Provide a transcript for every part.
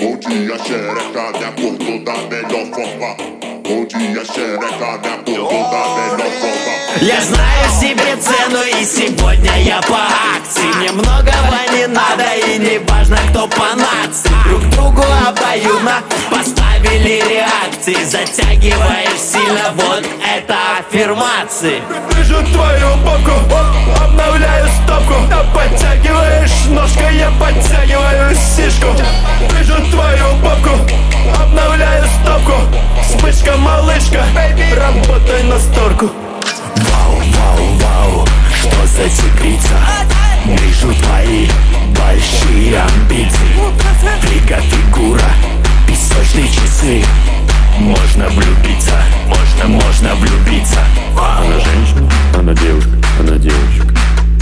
Bom dia, xereca, minha cor da melhor forma. Bom dia, xereca, minha cor da melhor forma. Я знаю себе цену, и сегодня я по акции. Мне многого не надо, и не важно, кто по нации. Друг другу обоюдно поставили реакции. Затягиваешь сильно, вот это аффирмации. Вижу твою попку, обновляю стопку. Подтягиваешь ножкой, я подтягиваю сишку. Вижу твою попку, обновляю стопку. Вспышка, малышка, работай на сторку. Вау, вау, вау, что за тигрица? Вижу твои большие амбиции. Фрига, фигура, песочные часы. Можно влюбиться, можно влюбиться. Она женщина, она девушка, она девочка.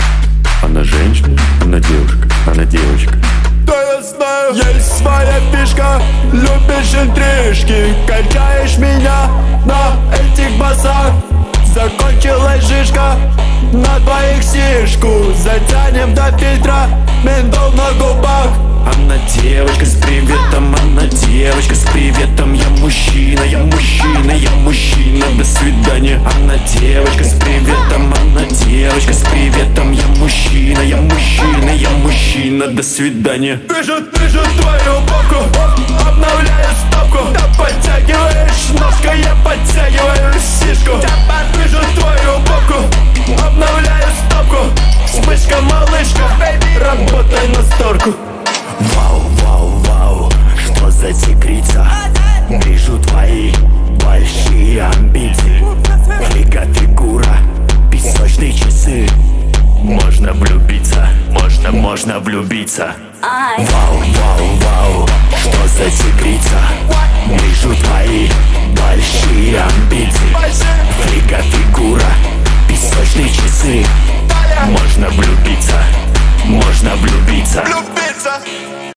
Она женщина, она девушка, она девочка. Да я знаю, есть своя фишка. Любишь интрижки, качаешь меня на этих басах. Закончилась жишка, на двоих сишку. Затянем до фильтра, ментол на губах. Она девочка с приветом, она девочка с приветом. Я мужчина, я мужчина, я мужчина, до свидания. Она девочка с приветом, она девочка с приветом. Я мужчина, я мужчина, я мужчина, до свидания. Вижу твою попку, обновляю стопку. Подтягиваешь ножкой, я подтягиваю сишку. Вижу твою попку, обновляю стопку. Вспышка, малышка, работай на сторку. Вау, вау, вау, что за тигрица? Вижу твои большие амбиции. Фрига, фигура, песочные часы. Можно влюбиться, можно влюбиться. Вау, вау, вау, что за тигрица? Вижу твои большие амбиции. Фрига, фигура, песочные часы. Можно влюбиться, можно влюбиться.